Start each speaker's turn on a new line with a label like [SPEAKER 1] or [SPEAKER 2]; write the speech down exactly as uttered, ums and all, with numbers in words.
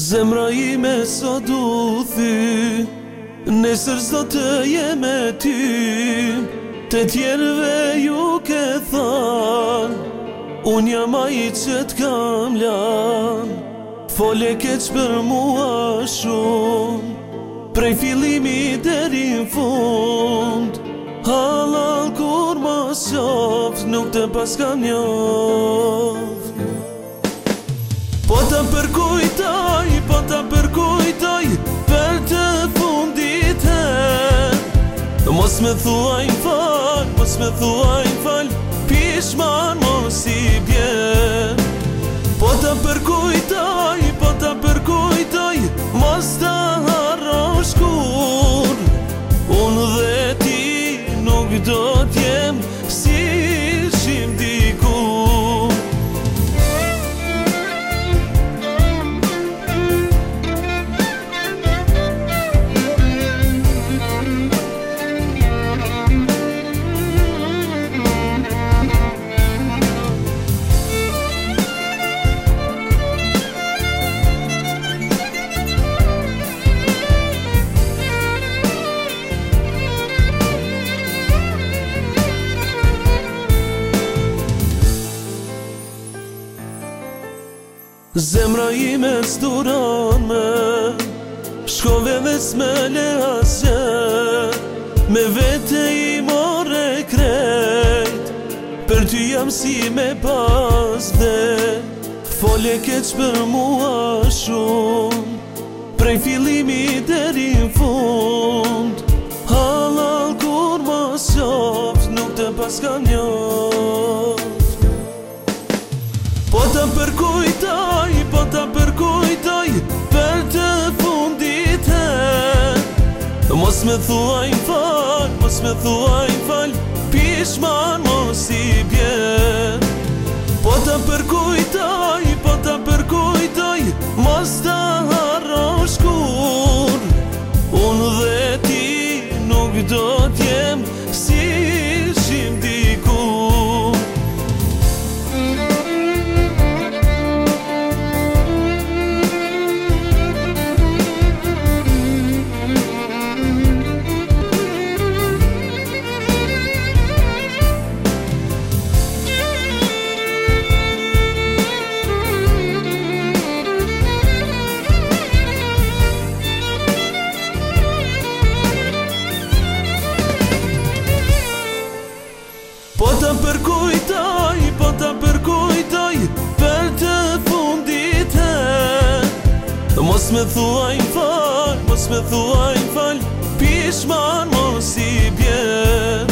[SPEAKER 1] Zemra ime sa du thy, nesër s'do të jem e ty, të tjerëve ju ke than, unë jam ai që t'kam lan. Fole keq për mua shumë, prej fillimi deri n'fund. Halal kur mos qoft, nuk të pas kam njoft. Po ta përkujtoj, po ta përkujtoj, për të fundit her. Mos me thuaj m'fal, mos me thuaj m'fal, pishman mos i bjen. Po ta përkujtoj, po ta përkujtoj, mos ta harrosh kur. Unë dhe ti nuk do t'jem si ishim dikur. Zemra ime s'duron me, shkove dhe s'me le asgjë, me vete i more krejt, për ty jam si me pas dhe. Fole keq për mua shumë, prej fillimi deri n'fund. Halal kur mos qoft, nuk të pas kam njoft. Po ta përkujtoj, po ta përkujtoj, për të fundit her. Mos me thuaj m'fal, mos me thuaj m'fal, pishman mos i bjen. Po ta përkujtoj, po ta përkujtoj, mos ta harrosh kur. Unë dhe ti nuk do t'jem si ishim dikur. Po ta përkujtoj, po ta përkujtoj, për të fundit her. Mos me thuaj m'fal, mos me thuaj m'fal, pishman mos i bjen.